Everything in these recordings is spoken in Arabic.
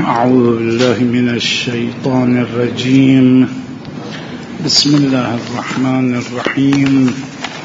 أعوذ بالله من الشيطان الرجيم. بسم الله الرحمن الرحيم.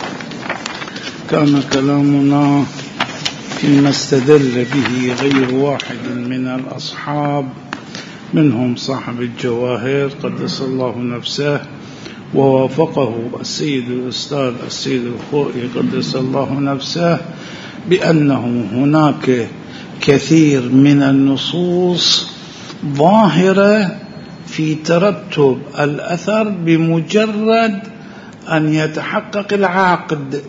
كان كلامنا فيما استدل به غير واحد من الأصحاب، منهم صاحب الجواهر قدس الله نفسه، ووافقه السيد الأستاذ السيد الخوئي قدس الله نفسه، بأنه هناك كثير من النصوص ظاهرة في ترتب الأثر بمجرد أن يتحقق العقد،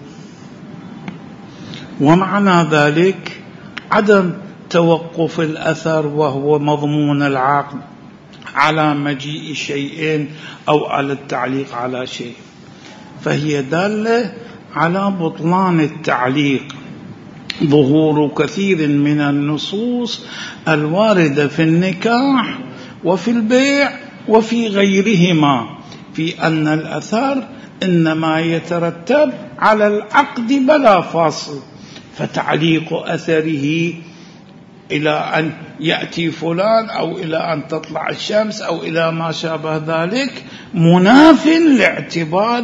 ومعنى ذلك عدم توقف الأثر وهو مضمون العقد على مجيء شيئين أو على التعليق على شيء، فهي دالة على بطلان التعليق. ظهور كثير من النصوص الواردة في النكاح وفي البيع وفي غيرهما في أن الأثر إنما يترتب على العقد بلا فاصل، فتعليق أثره إلى أن يأتي فلان أو إلى أن تطلع الشمس أو إلى ما شابه ذلك مناف لاعتبار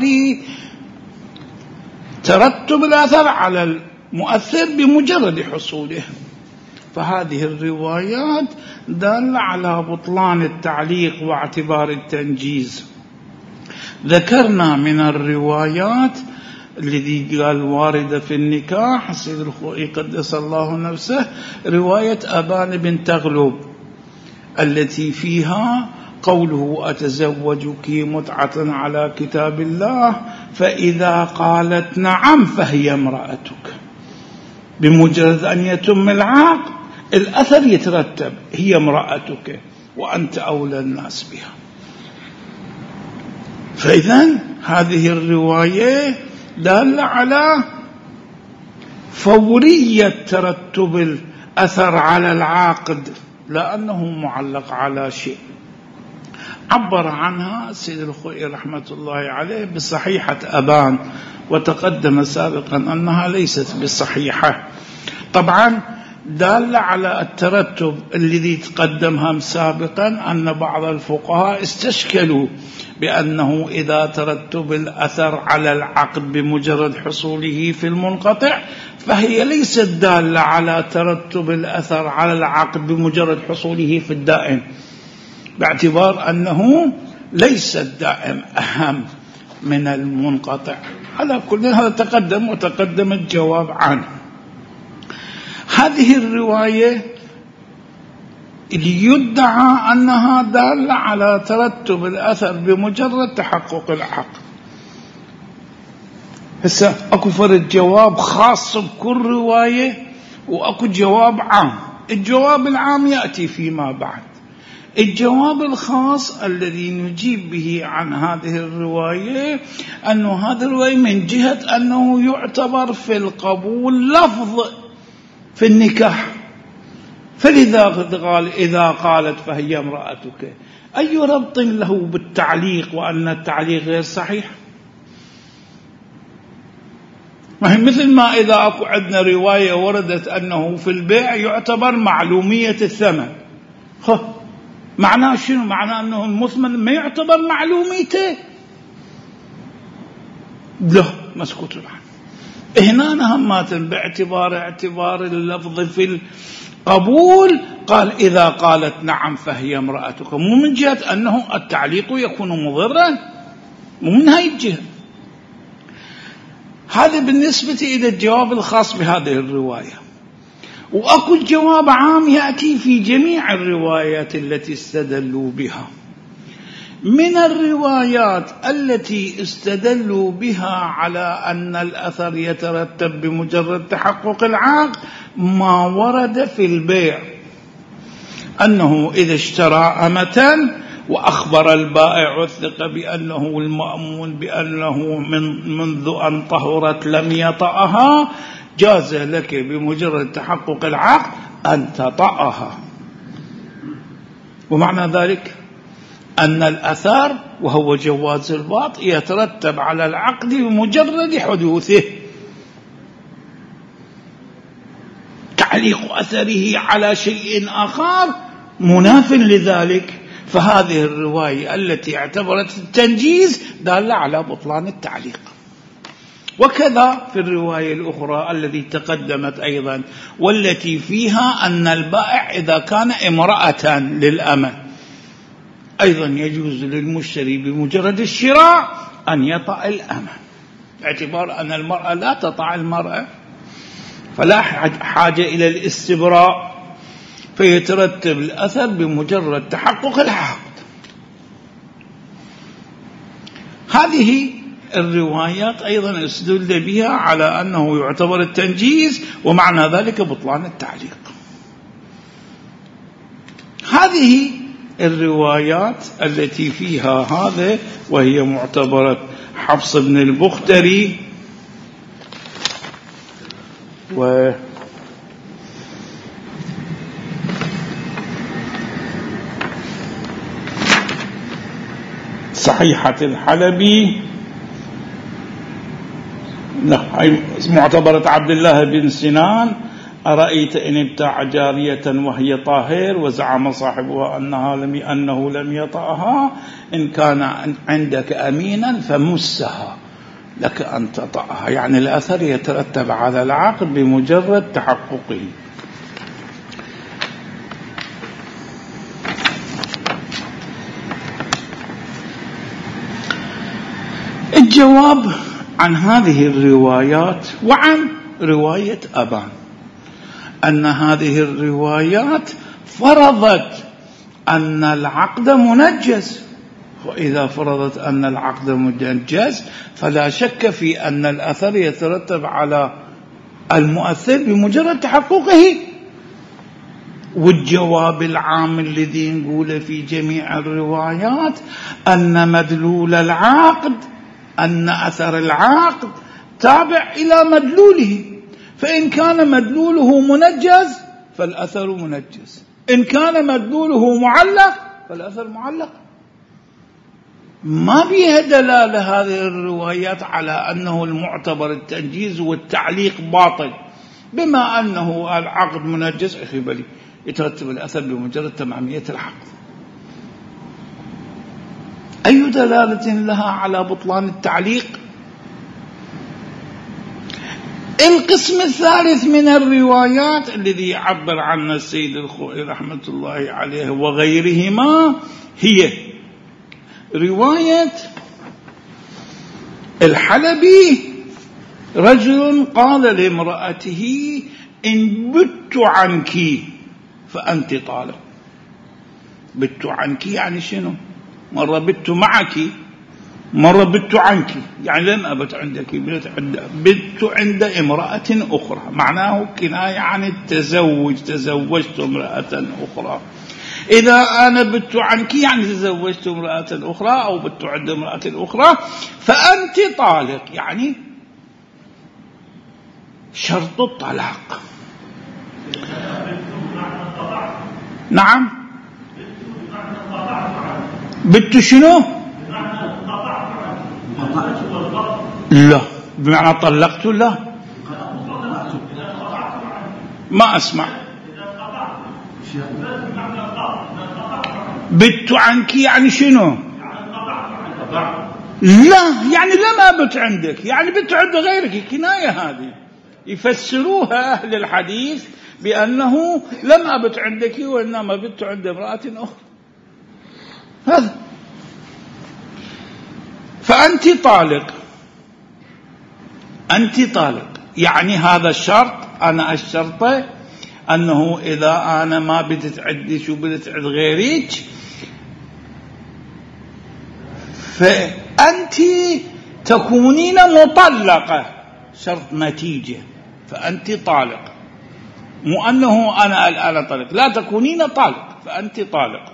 ترتب الأثر على مؤثر بمجرد حصوله. فهذه الروايات دالة على بطلان التعليق واعتبار التنجيز. ذكرنا من الروايات الذي قال واردة في النكاح السيد الخوئي قدس الله نفسه رواية أبان بن تغلب التي فيها قوله أتزوجك متعة على كتاب الله، فإذا قالت نعم فهي امرأتك. بمجرد أن يتم العقد الأثر يترتب، هي امرأتك وأنت أولى الناس بها. فإذن هذه الرواية دالة على فورية ترتب الأثر على العقد، لأنه معلق على شيء. عبر عنها السيد الخوئي رحمة الله عليه بصحيحة أبان، وتقدم سابقا أنها ليست بصحيحة. طبعا دال على الترتب الذي تقدمها سابقا أن بعض الفقهاء استشكلوا بأنه إذا ترتب الأثر على العقد بمجرد حصوله في المنقطع فهي ليست دالة على ترتب الأثر على العقد بمجرد حصوله في الدائم، باعتبار أنه ليس الدائم أهم من المنقطع. على كل هذا تقدم وتقدم الجواب عنه. هذه الرواية يدعى أنها دالة على ترتب الأثر بمجرد تحقق العقد. هسه أكو فرد جواب خاص بكل رواية وأكو جواب عام. الجواب العام يأتي فيما بعد. الجواب الخاص الذي نجيب به عن هذه الرواية أنه هذه الرواية من جهة أنه يعتبر في القبول لفظ في النكاح، فلذا قال إذا قالت فهي امرأتك، أي ربط له بالتعليق وأن التعليق غير صحيح؟ مثل ما إذا أكو عندنا رواية وردت أنه في البيع يعتبر معلومية الثمن، معناه شنو؟ معناه أنه المثمن ما يعتبر معلوميته؟ لا، مسكوت عنه. هنا نهمات باعتبار اللفظ في القبول قال إذا قالت نعم فهي امرأتك، مو من جهة أنه التعليق يكون مضرا، مو من هاي الجهة. هذا بالنسبة إلى الجواب الخاص بهذه الرواية. وأكو جواب عام يأتي في جميع الروايات التي استدلوا بها. من الروايات التي استدلوا بها على أن الأثر يترتب بمجرد تحقق العقد ما ورد في البيع، أنه إذا اشترى أمة وأخبر البائع الثقة بأنه المأمون بأنه منذ أن طهرت لم يطأها، جاز لك بمجرد تحقق العقد أن تطأها. ومعنى ذلك أن الأثر وهو جواز الباط يترتب على العقد بمجرد حدوثه. تعليق أثره على شيء آخر مناف لذلك، فهذه الرواية التي اعتبرت التنجيز دالة على بطلان التعليق. وكذا في الرواية الأخرى التي تقدمت أيضا، والتي فيها أن البائع إذا كان امرأة للأمة أيضا يجوز للمشتري بمجرد الشراء أن يطأ الأمة، باعتبار أن المرأة لا تطأ المرأة، فلا حاجة إلى الاستبراء، فيترتب الأثر بمجرد تحقق العقد. هذه الروايات أيضا استدل بها على أنه يعتبر التنجيز ومعنى ذلك بطلان التعليق. هذه الروايات التي فيها هذا وهي معتبرة حفص بن البختري و صحيحة الحلبي، معتبرة عبد الله بن سنان: أرأيت إن ابتاع جارية وهي طاهر وزعم صاحبها أنه لم يطأها، إن كان عندك أمينا فمسها لك أن تطأها. يعني الأثر يترتب على العقد بمجرد تحققه. الجواب عن هذه الروايات وعن رواية أبان أن هذه الروايات فرضت أن العقد منجز، وإذا فرضت أن العقد منجز فلا شك في أن الأثر يترتب على المؤثر بمجرد تحققه. والجواب العام الذي نقوله في جميع الروايات أن مدلول العقد، أن أثر العقد تابع إلى مدلوله، فإن كان مدلوله منجز فالأثر منجز، إن كان مدلوله معلق فالأثر معلق. ما بيها دلالة هذه الروايات على أنه المعتبر التنجيز والتعليق باطل، بما أنه العقد منجز أخي بلي يترتب الأثر بمجرد تمامية العقد. أي دلالة لها على بطلان التعليق؟ القسم الثالث من الروايات الذي يعبر عنه السيد الخوئي رحمة الله عليه وغيرهما هي رواية الحلبي: رجل قال لامرأته إن بت عنك فأنت طالق. بت عنك يعني شنو؟ مرة بت معك، مرة بت عنك، يعني لم أبت عندك، بت عند امرأة أخرى، معناه كناية عن التزوج، تزوجت امرأة أخرى. إذا أنا بت عنك يعني تزوجت امرأة أخرى أو بت عند امرأة أخرى، فأنت طالق، يعني شرط الطلاق. نعم، بت شنو؟ لا، بمعنى طلقت. لا، ما أسمع. بت عنك يعني شنو؟ لا، يعني لم أبت عندك، يعني بت عند غيرك، كناية. هذه يفسروها أهل الحديث بأنه لم أبت عندك وإنما بت عند امرأة أخرى. هذا فأنت طالق، أنت طالق، يعني هذا الشرط أنا الشرطة أنه إذا أنا ما بدت عندك وبدت عند غيرك فأنت تكونين مطلقة، شرط نتيجة، فأنت طالق، مو أنه أنا الآن طالق، لا، تكونين طالق، فأنت طالق.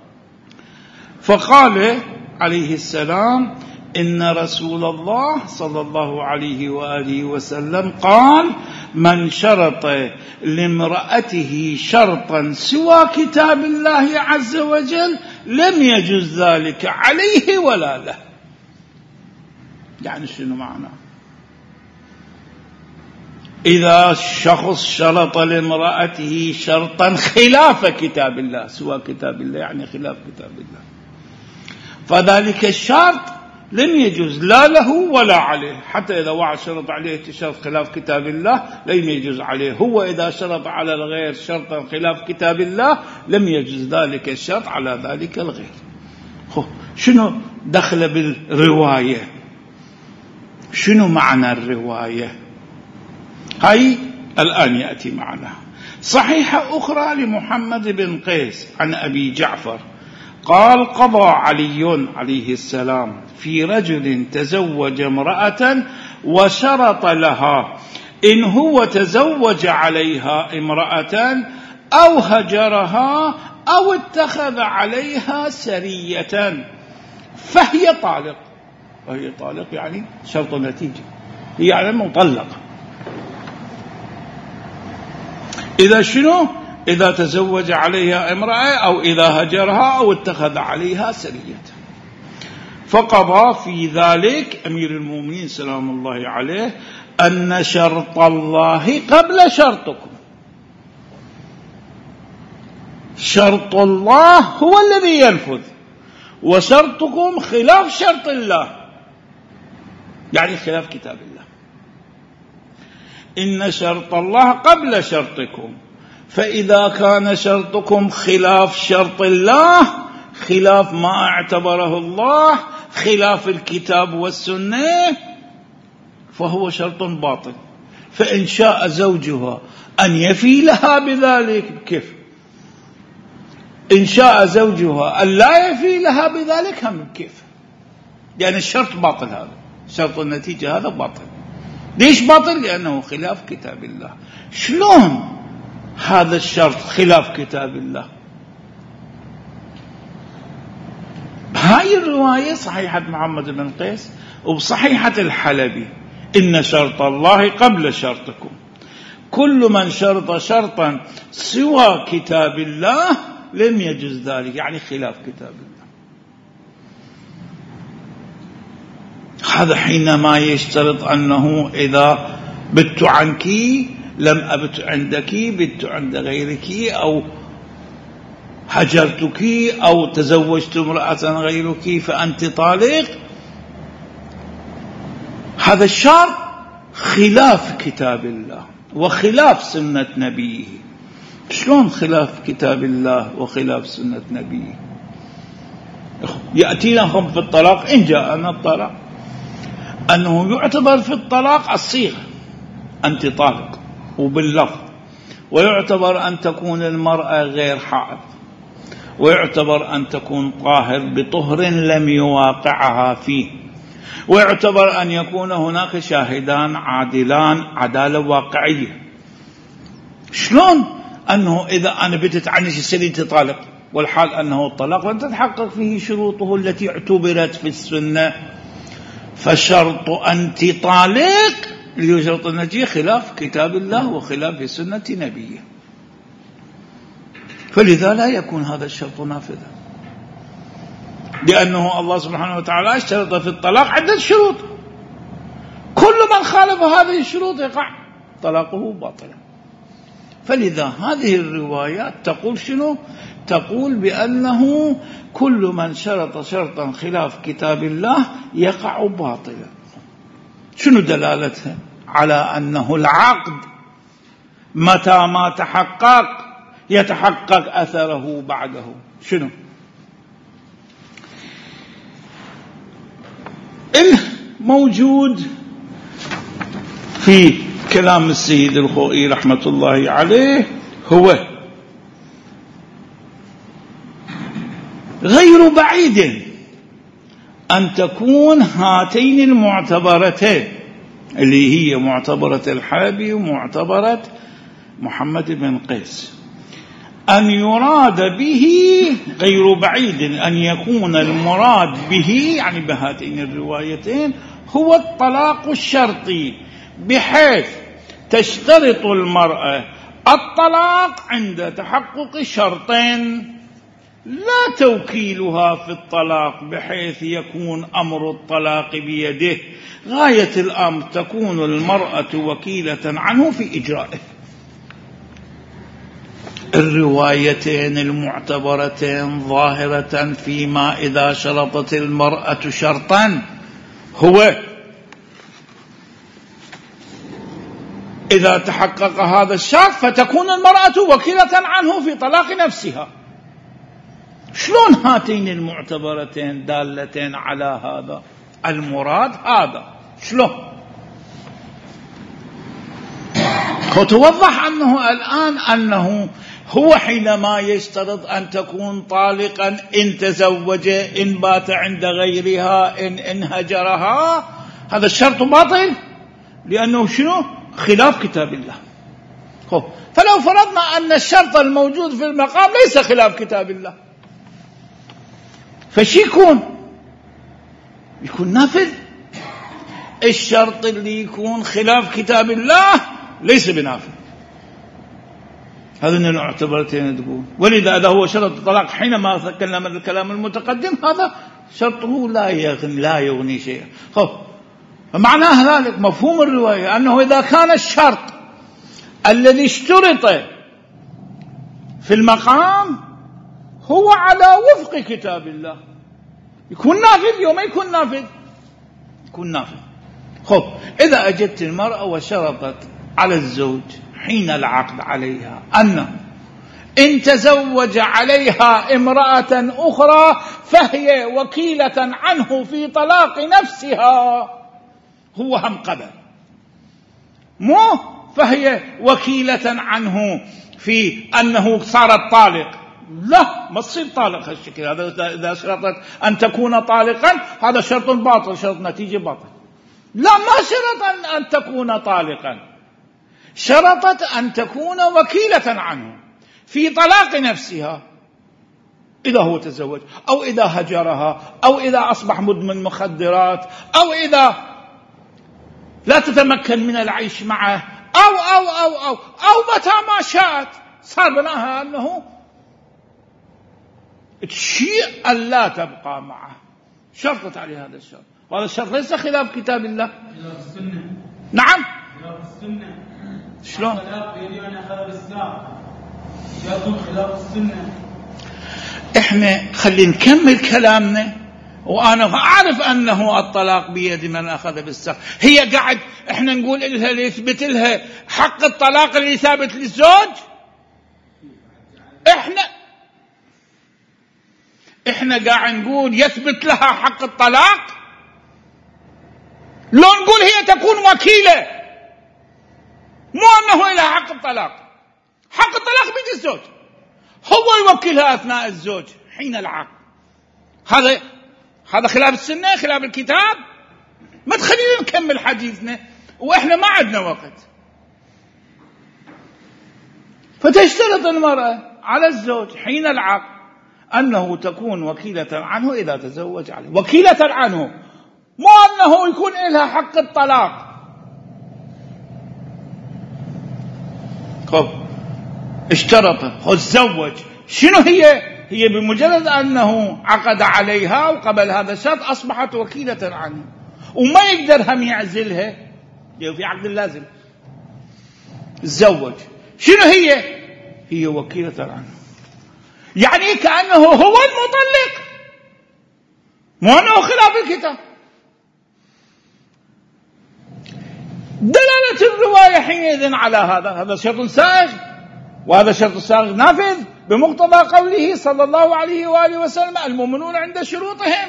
فقال عليه السلام: إن رسول الله صلى الله عليه وآله وسلم قال: من شرط لامرأته شرطا سوى كتاب الله عز وجل لم يجوز ذلك عليه ولا له. يعني شنو معنى؟ إذا الشخص شرط لامرأته شرطا خلاف كتاب الله، سوى كتاب الله يعني خلاف كتاب الله، فذلك الشرط لم يجوز لا له ولا عليه. حتى إذا واحد شرط عليه شرط خلاف كتاب الله لم يجوز عليه، هو إذا شرط على الغير شرطا خلاف كتاب الله لم يجوز ذلك الشرط على ذلك الغير. شنو دخل بالرواية؟ شنو معنى الرواية؟ هاي الآن يأتي معنا. صحيحة أخرى لمحمد بن قيس عن أبي جعفر قال: قضى علي عليه السلام في رجل تزوج امرأة وشرط لها إن هو تزوج عليها امرأة أو هجرها أو اتخذ عليها سرية فهي طالق. وهي طالق يعني شرط نتيجة، هي يعني مطلقة. إذا شنو؟ إذا تزوج عليها امرأة أو إذا هجرها أو اتخذ عليها سرية. فقضى في ذلك أمير المؤمنين سلام الله عليه أن شرط الله قبل شرطكم. شرط الله هو الذي ينفذ، وشرطكم خلاف شرط الله، يعني خلاف كتاب الله. إن شرط الله قبل شرطكم، فإذا كان شرطكم خلاف شرط الله، خلاف ما اعتبره الله، خلاف الكتاب والسنة، فهو شرط باطل. فإن شاء زوجها أن يفي لها بذلك كيف، إن شاء زوجها أن لا يفي لها بذلك هم كيف، يعني الشرط باطل. هذا شرط النتيجة هذا باطل. ليش باطل؟ لأنه خلاف كتاب الله. شلون هذا الشرط خلاف كتاب الله؟ هاي الرواية صحيحة محمد بن قيس وبصحيحة الحلبي: إن شرط الله قبل شرطكم، كل من شرط شرطا سوى كتاب الله لم يجوز ذلك، يعني خلاف كتاب الله. هذا حينما يشترط أنه إذا بت عنك لم أبت عندك، بت عند غيرك، أو هجرتك أو تزوجت امرأة غيرك فأنت طالق. هذا الشرط خلاف كتاب الله وخلاف سنة نبيه. شلون خلاف كتاب الله وخلاف سنة نبيه؟ يأتينا في الطلاق، إن جاءنا الطلاق، أنه يعتبر في الطلاق الصيغة أنت طالق وباللفظ، ويعتبر أن تكون المرأة غير حائض، ويعتبر أن تكون طاهر بطهر لم يواقعها فيه، ويعتبر أن يكون هناك شاهدان عادلان عدالة واقعية. شلون أنه إذا أنا بتت عني سريتي طالق والحال أنه الطلاق لن تتحقق فيه شروطه التي اعتبرت في السنة؟ فشرط أنت طالق ليشرط النتيجة خلاف كتاب الله وخلاف سنة نبيه، فلذا لا يكون هذا الشرط نافذا، لأنه الله سبحانه وتعالى اشترط في الطلاق عدة شروط، كل من خالف هذه الشروط يقع طلاقه باطلا. فلذا هذه الروايات تقول شنو؟ تقول بأنه كل من شرط شرطا خلاف كتاب الله يقع باطلا. شنو دلالتها؟ على أنه العقد متى ما تحقق يتحقق أثره بعده. شنو؟ الموجود في كلام السيد الخوئي رحمة الله عليه هو غير بعيد أن تكون هاتين المعتبرتين اللي هي معتبرة الحلبي ومعتبرة محمد بن قيس، أن يراد به غير بعيد أن يكون المراد به يعني بهاتين الروايتين هو الطلاق الشرطي، بحيث تشترط المرأة الطلاق عند تحقق شرطين، لا توكيلها في الطلاق بحيث يكون أمر الطلاق بيده، غاية الأمر تكون المرأة وكيلة عنه في إجرائه. الروايتين المعتبرتين ظاهرة فيما إذا شرطت المرأة شرطا هو إذا تحقق هذا الشرط فتكون المرأة وكيلة عنه في طلاق نفسها. شلون هاتين المعتبرتين دالتين على هذا المراد؟ هذا شلون؟ وتوضح أنه الآن أنه هو حينما يشترط أن تكون طالقا إن تزوج، إن بات عند غيرها، إن هجرها، هذا الشرط باطل لأنه شنو؟ خلاف كتاب الله. فلو فرضنا أن الشرط الموجود في المقام ليس خلاف كتاب الله، فشي يكون نافذ. الشرط اللي يكون خلاف كتاب الله ليس بنافذ. هذا المعتبرتين تقول. ولذا هذا هو شرط الطلاق حينما تكلم الكلام المتقدم، هذا شرطه لا يغني شيئا. فمعناه ذلك مفهوم الرواية أنه إذا كان الشرط الذي اشترط في المقام هو على وفق كتاب الله يكون نافذ. يوم يكون نافذ يكون نافذ. إذا أجت المرأة وشرطت على الزوج حين العقد عليها أنه إن تزوج عليها امرأة أخرى فهي وكيلة عنه في طلاق نفسها، هو هم قبل مو فهي وكيلة عنه في أنه صارت طالق، لا ما تصير طالق هالشكل. هذا إذا شرطت أن تكون طالقا هذا شرط باطل، شرط نتيجة باطل. لا، ما شرط أن تكون طالقا، شرطت أن تكون وكيلة عنه في طلاق نفسها إذا هو تزوج، أو إذا هجرها، أو إذا أصبح مدمن مخدرات، أو إذا لا تتمكن من العيش معه، أو متى ما شاءت صار بناها أنه تشيء أن لا تبقى معه، شرطت عليه هذا الشرط. وهذا الشرط ليس خلاف كتاب الله. خلاف السنة. نعم. خلاف السنة. شلون؟ خلاف يدي أن أخذ بالساعة. شرط خلاف السنة. إحنا خلينا نكمل كلامنا. وأنا أعرف أنه الطلاق بيد من أخذ بالساق. هي قاعد إحنا نقول إلها ليثبت لها حق الطلاق اللي ثابت للزوج. إحنا قاعد نقول يثبت لها حق الطلاق، لو نقول هي تكون وكيلة، مو أنه لها حق الطلاق. حق الطلاق بيد الزوج، هو يوكلها أثناء الزوج حين العقد. هذا خلاف السنة، خلاف الكتاب. ما تخلينا نكمل حديثنا وإحنا ما عندنا وقت. فتشترط المرأة على الزوج حين العقد أنه تكون وكيلة عنه إذا تزوج عليه، وكيلة عنه، مو أنه يكون لها حق الطلاق. اشترط تزوج، شنو هي بمجرد أنه عقد عليها وقبل هذا الشرط أصبحت وكيلة عنه، وما يقدر هم يعزلها في عقد اللازم. تزوج، شنو هي وكيلة عنه، يعني كأنه هو المطلق، مو أنه خلاف الكتاب. دلالة الرواية حينئذ على هذا شرط سائغ، وهذا شرط سائغ نافذ بمقتضى قوله صلى الله عليه وآله وسلم المؤمنون عند شروطهم.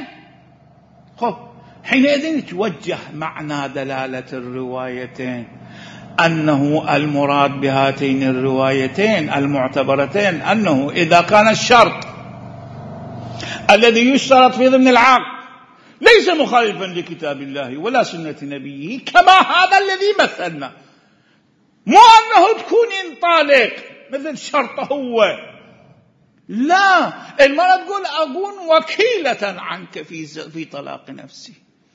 حينئذ يتوجه معنى دلالة الروايتين أنه المراد بهاتين الروايتين المعتبرتين أنه إذا كان الشرط الذي يشترط في ضمن العقد ليس مخالفا لكتاب الله ولا سنة نبيه كما هذا الذي مثلنا، مو أنه تكون طالق مثل شرطه هو، لا، المرأة تقول أكون وكيلة عنك في طلاق نفسي،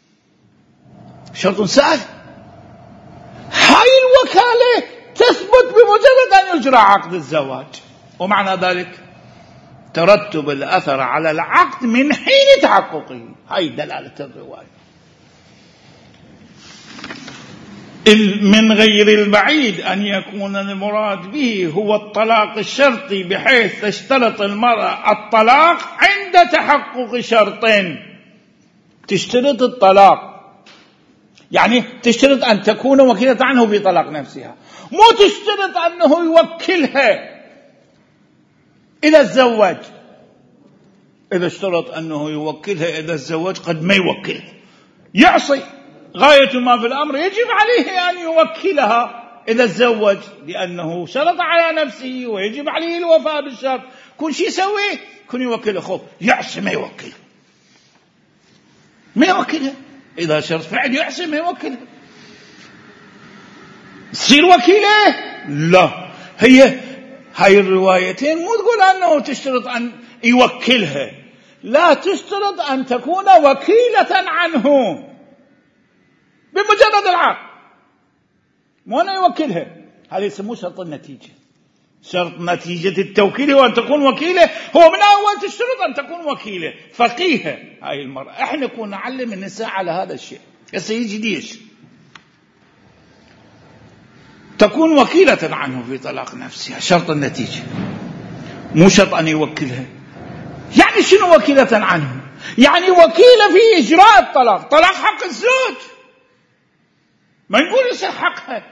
شرط سهل. هاي الوكالة تثبت بمجرد أن يجرى عقد الزواج، ومعنى ذلك ترتب الأثر على العقد من حين تحققه. هاي دلالة الرواية. من غير البعيد أن يكون المراد به هو الطلاق الشرطي، بحيث تشترط المرأة الطلاق عند تحقق شرطين. تشترط الطلاق يعني تشترط أن تكون وكيلة عنه في طلاق نفسها، مو تشترط أنه يوكلها إذا تزوج. إذا اشترط أنه يوكلها إذا تزوج قد ما يوكلها، يعصي. غاية ما في الأمر يجب عليه أن يوكلها إذا تزوج، لأنه شرط على نفسه ويجب عليه الوفاء بالشرط. كل شيء يسويه كن يوكل أخوه، يعصي ما يوكلها، ما يوكلها. إذا شرط فعل يعصي ما يوكلها، تصير وكيلة. لا، هاي الروايتين مو تقول أنه تشترط أن يوكلها، لا، تشترط أن تكون وكيلة عنه بمجرد العقد، مو أن يوكلها. هذا يسموه شرط النتيجة. شرط نتيجة التوكيل هو أن تكون وكيلة، هو من أول تشترط أن تكون وكيلة فقيهة. هاي المرأة احنا كنا نعلم النساء على هذا الشيء. هسه يجي ليش تكون وكيلة عنه في طلاق نفسها، شرط النتيجة، مو شرط أن يوكلها. يعني شنو وكيلة عنه؟ يعني وكيلة في إجراء الطلاق. طلاق حق الزوج، ما نقول يصير حقها.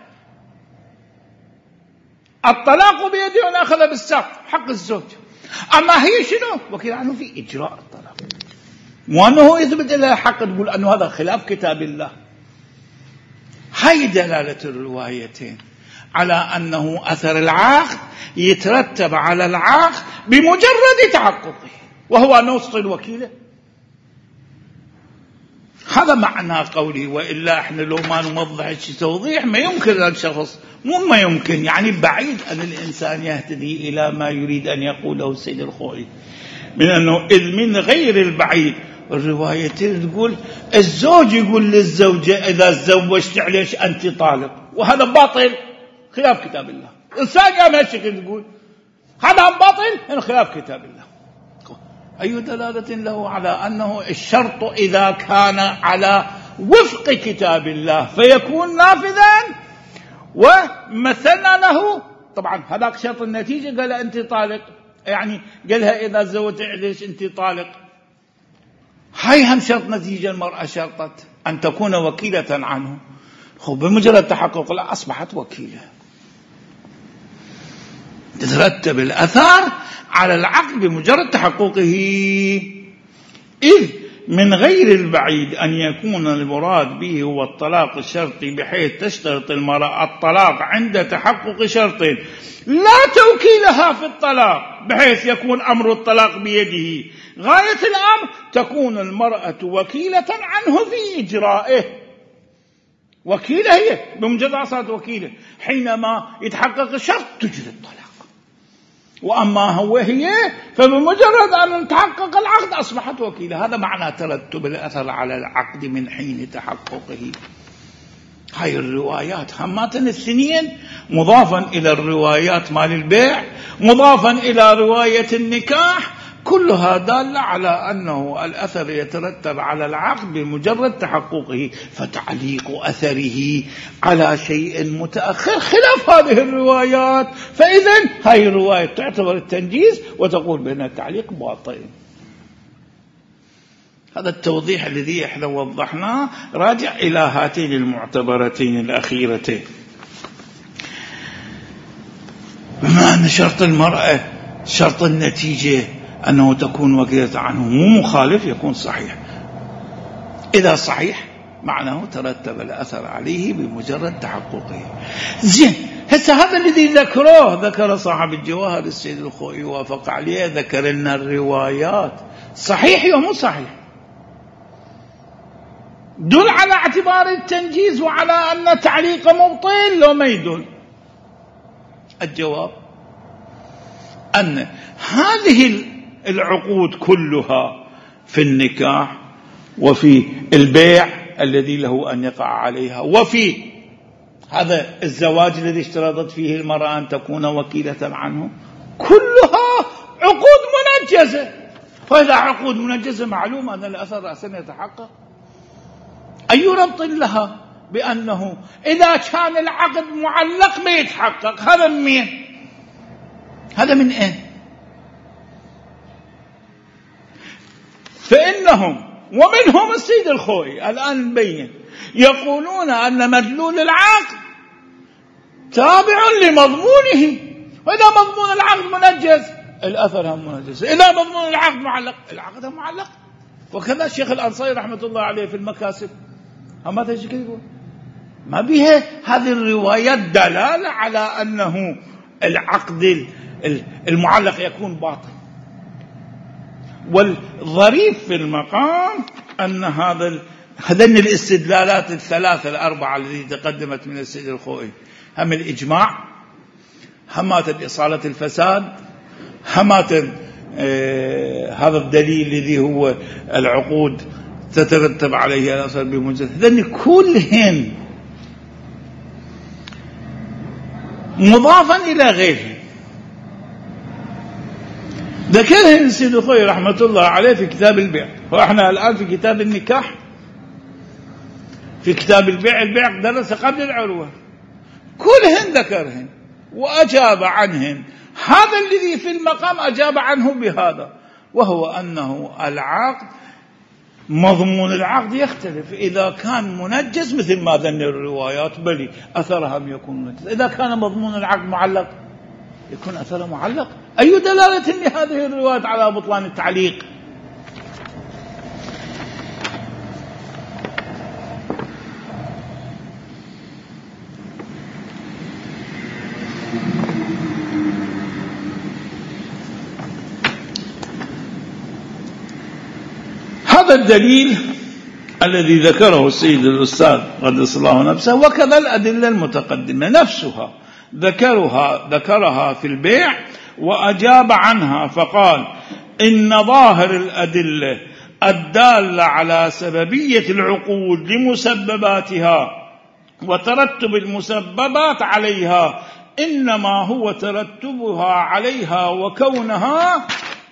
الطلاق بيده أن أخذ بالساق، حق الزوج. أما هي شنو؟ وكيلة عنه في إجراء الطلاق، مو أنه يثبت لها حق تقول أنه هذا خلاف كتاب الله. هاي دلالة الروايتين على أنه أثر العقد يترتب على العقد بمجرد تحققه، وهو أن يوصل الوكيلة. هذا معنى قولي. وإلا إحنا لو ما نوضح الشيء توضيح ما يمكن للشخص، مو ما يمكن، يعني بعيد أن الإنسان يهتدي إلى ما يريد أن يقوله السيد الخوئي، من أنه إذ من غير البعيد. الروايتين تقول الزوج يقول للزوجة إذا تزوجت عليش أنت طالق، وهذا باطل خلاف كتاب الله. الإنسان قام هالشكل تقول هذا باطل خلاف كتاب الله. أي دلالة له على أنه الشرط إذا كان على وفق كتاب الله فيكون نافذا، ومثلنا له طبعا هذاك شرط النتيجة قال أنت طالق، يعني قالها إذا تزوجت عليش أنت طالق. هاي هم شرط نتيجة. المرأة شرطت أن تكون وكيلة عنه، بمجرد تحقق لا أصبحت وكيلة. تترتب الأثار على العقد بمجرد تحققه. إذ من غير البعيد أن يكون المراد به هو الطلاق الشرطي، بحيث تشترط المرأة الطلاق عند تحقق شرطين لا توكيلها في الطلاق، بحيث يكون أمر الطلاق بيده. غاية الأمر تكون المرأة وكيلة عنه في إجرائه. وكيلة هي بمجرد صارت وكيلة، حينما يتحقق الشرط تجري الطلاق. وأما هي فبمجرد أن تحقق العقد أصبحت وكيلة. هذا معنى ترتب الأثر على العقد من حين تحققه. هاي الروايات همات الاثنين مضافا إلى الروايات مال البيع، مضافا إلى رواية النكاح، كلها دالة على أنه الأثر يترتب على العقد بمجرد تحققه. فتعليق أثره على شيء متأخر خلاف هذه الروايات. فإذن هاي الرواية تعتبر التنجيز وتقول بأن التعليق باطل. هذا التوضيح الذي احنا وضحناه راجع إلى هاتين المعتبرتين الأخيرتين. بما أن شرط المرأة شرط النتيجة أنه تكون وكيلة عنه مو مخالف، يكون صحيح. إذا صحيح معناه ترتب الأثر عليه بمجرد تحققه. زين، هسه هذا الذي ذكر صاحب الجواهر السيد الخوئي وافق عليه، ذكر لنا الروايات صحيح ومو صحيح، دل على اعتبار التنجيز وعلى أن تعليق مبطل لو ما يدل. الجواب أن هذه العقود كلها في النكاح وفي البيع الذي له أن يقع عليها، وفي هذا الزواج الذي اشترطت فيه المرأة أن تكون وكيلة عنه، كلها عقود منجزة، فإذا عقود منجزة معلومة أن الأثر رأسا يتحقق. أي ربط لها بأنه إذا كان العقد معلق ما يتحقق؟ هذا من مين؟ هذا من إيه؟ فإنهم ومنهم السيد الخوئي الآن نبين يقولون أن مدلول العقد تابع لمضمونه، وإذا مضمون العقد منجز الأثر هم منجز، إذا مضمون العقد معلق العقد هم معلق. وكذا الشيخ الأنصاري رحمة الله عليه في المكاسب أما تجي كده يقول ما بها هذه الروايات دلالة على أنه العقد المعلق يكون باطل. والظريف في المقام أن هذين الاستدلالات الثلاثة الأربعة التي تقدمت من السيد الخوئي، هم الإجماع، همات إصالة الفساد، همات هذا الدليل الذي هو العقود تترتب عليه الأثر بمنجز، هذين كلهن مضافا إلى غيره ذكرهم السيد الخوئي رحمة الله عليه في كتاب البيع. وإحنا الآن في كتاب النكاح، في كتاب البيع درس قبل العروة، كلهن ذكرهن وأجاب عنهن. هذا الذي في المقام أجاب عنه بهذا، وهو أنه العقد مضمون العقد يختلف. إذا كان منجز مثل ما ذن الروايات بلي أثرها يكون منجز، إذا كان مضمون العقد معلق يكون أثره معلق. أي دلالة لهذه الروايات على بطلان التعليق؟ هذا الدليل الذي ذكره السيد الأستاذ قدس الله نفسه، وكذا الأدلة المتقدمة نفسها ذكرها في البيع وأجاب عنها، فقال إن ظاهر الأدلة الدالة على سببية العقود لمسبباتها وترتب المسببات عليها إنما هو ترتبها عليها وكونها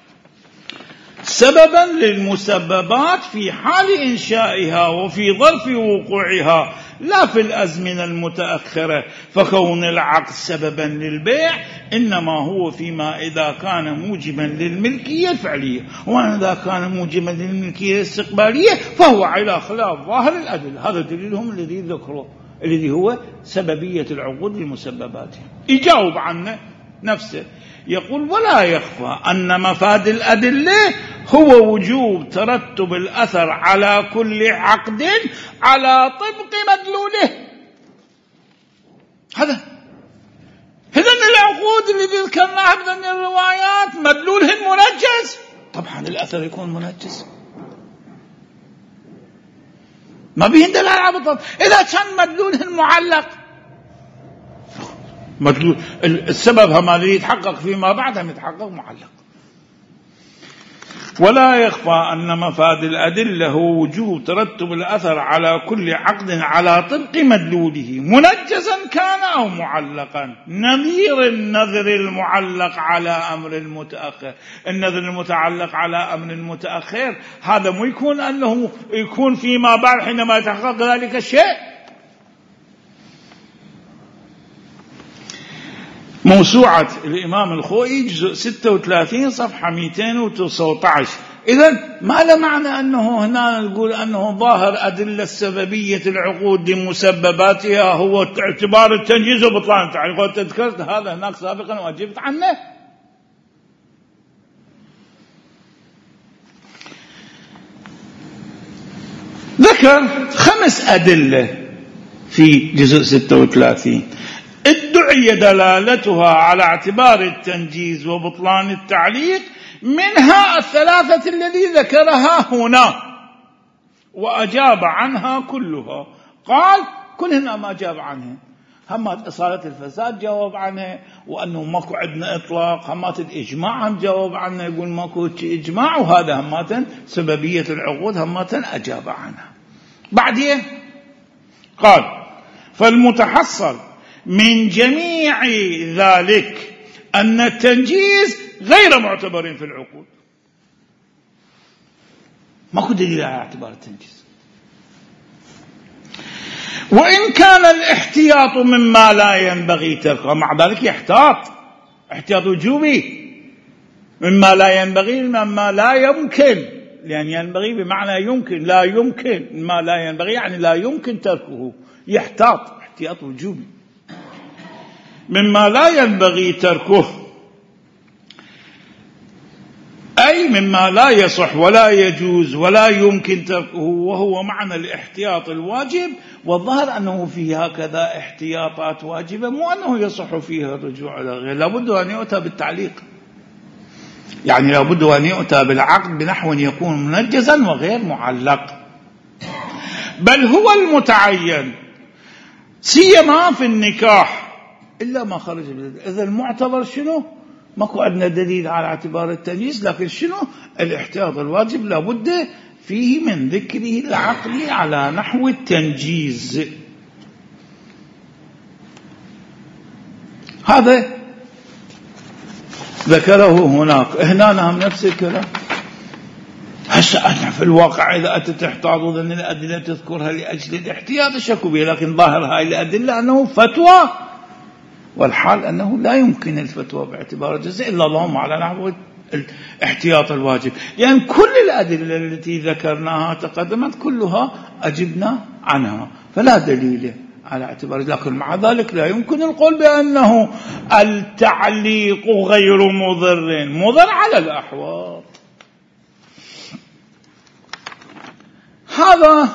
سببا للمسببات في حال إنشائها وفي ظرف وقوعها، لا في الأزمنة المتأخرة. فكون العقد سببا للبيع إنما هو فيما إذا كان موجبا للملكية الفعلية، وإذا كان موجبا للملكية الاستقبالية فهو على خلاف ظاهر الأدلة. هذا دليلهم الذي ذكره الذي هو سببية العقود لمسبباتها. يجاوب عنه نفسه يقول ولا يخفى أن مفاد الأدلة هو وجوب ترتب الأثر على كل عقد على طبق مدلوله. هذا العقود اللي ذكرناها من الروايات مدلولهن منجز، طبعا الأثر يكون منجز، ما بيهن دلالة على بطل. إذا كان مدلولهن معلق مدلول السبب هم الذي يتحقق فيما بعدهم يتحقق معلق. ولا يخفى أن مفاد الأدلة هو وجوب ترتب الأثر على كل عقد على طبق مدلوله منجزا كان أو معلقا، نظير النذر المعلق على أمر المتأخر. النذر المتعلق على أمر المتأخر هذا مو يكون أنه يكون فيما بعد حينما يتحقق ذلك الشيء. موسوعة الإمام الخوئي جزء 36 صفحة 219. إذن ما له معنى أنه هنا نقول أنه ظاهر أدلة سببية العقود لمسبباتها هو اعتبار التنجيز وبطلان التعليق. قلت ذكرت هذا هناك سابقا وأجبت عنه. ذكر 5 أدلة في جزء 36 ادعي دلالتها على اعتبار التنجيز وبطلان التعليق، منها 3 الذي ذكرها هنا وأجاب عنها كلها. قال كلنا ما جاب عنها، همات إصالة الفساد جاوب عنها وأنه ماكو عندنا إطلاق، همات الإجماع هم جاوب عنها يقول ماكو إجماع، وهذا همات سببية العقود همات أجاب عنها. بعدين قال فالمتحصل من جميع ذلك أن التنجيز غير معتبر في العقود. ماكو دليل على اعتبار التنجيز. وإن كان الاحتياط مما لا ينبغي تركه، مع ذلك احتياط وجوبي مما لا ينبغي، مما لا يمكن، لأن ينبغي بمعنى يمكن، لا يمكن، ما لا ينبغي يعني لا يمكن تركه، احتياط وجوبي مما لا ينبغي تركه، أي مما لا يصح ولا يجوز ولا يمكن تركه، وهو معنى الاحتياط الواجب. والظاهر أنه فيه هكذا احتياطات واجبة، مو أنه يصح فيها الرجوع إلى غير، لابد أن يؤتى بالتعليق، يعني لابد أن يؤتى بالعقد بنحو يكون منجزا وغير معلق، بل هو المتعين سيما في النكاح إلا ما خرج بالدليل. إذا المعتبر شنو؟ ماكو عندنا دليل على اعتبار التمييز، لكن شنو الاحتياط الواجب لابد فيه من ذكره العقلي على نحو التنجيز. هذا ذكره هناك، هنا نعم نفس الكلام. هسه في الواقع إذا أنت تحتاط ظن الأدلة تذكرها لأجل الاحتياط شكوا به، لكن ظاهر هاي الأدلة أنه فتوى، والحال أنه لا يمكن الفتوى باعتبار الجزء إلا اللهم على نحو الاحتياط الواجب، لأن يعني كل الأدلة التي ذكرناها تقدمت كلها أجبنا عنها، فلا دليل على اعتبار، لكن مع ذلك لا يمكن القول بأنه التعليق غير مضر على الأحوال. هذا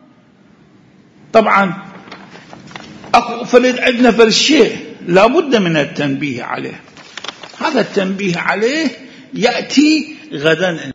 طبعا فرد عندنا فرشيء لا بد من التنبيه عليه، هذا التنبيه عليه يأتي غدا.